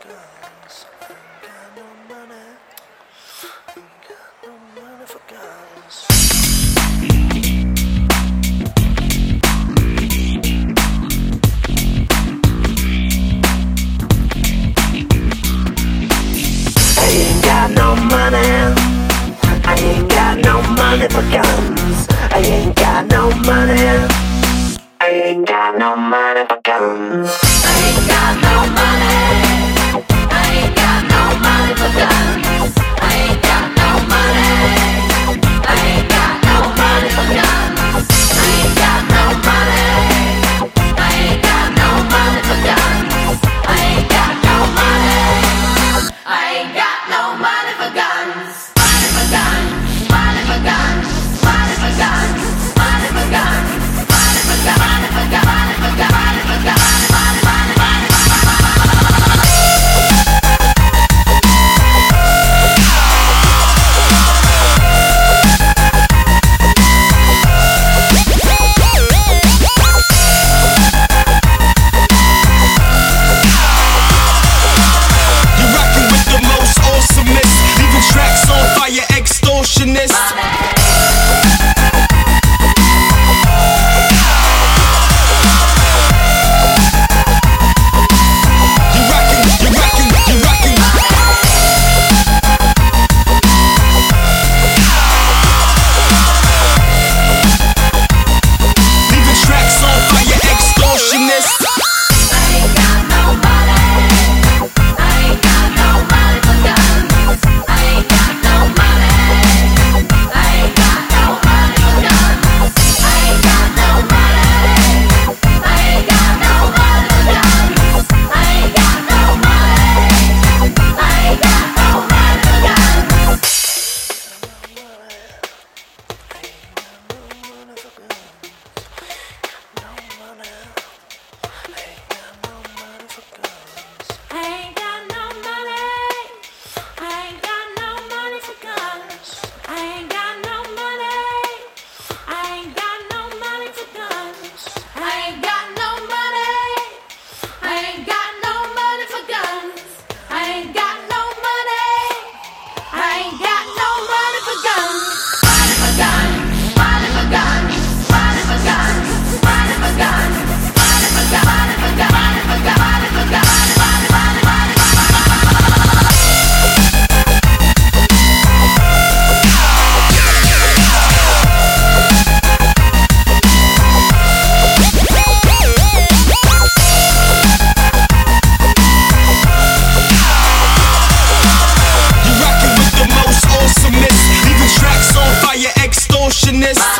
guns. Ain't got no money. Ain't got no money for guns. I ain't got no money. I ain't got no money for guns. I ain't got no money. I ain't got no money for guns. I ain't got no money. I ain't got no money for guns. I ain't got no money. I ain't got no money for guns. I ain't got no money. I ain't got no money for guns. I ain't got no money. I ain't got no money for guns. Money for guns. Money for guns. Money for guns. Money for guns. Money for guns. Money for guns. Money for guns. Money for guns. Extortionist.